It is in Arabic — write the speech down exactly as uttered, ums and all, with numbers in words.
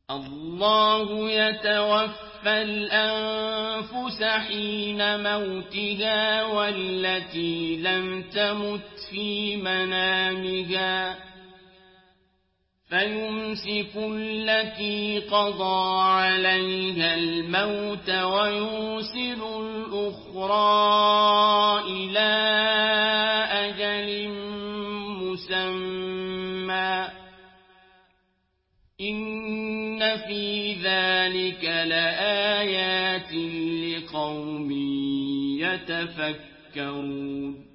الله يتوفى الأنفس حين موتها والتي لم تمت في منامها فيمسك التي قضى عليها الموت ويرسل الأخرى إلى أجل مسمى إن في ذلك لآيات لقوم يتفكرون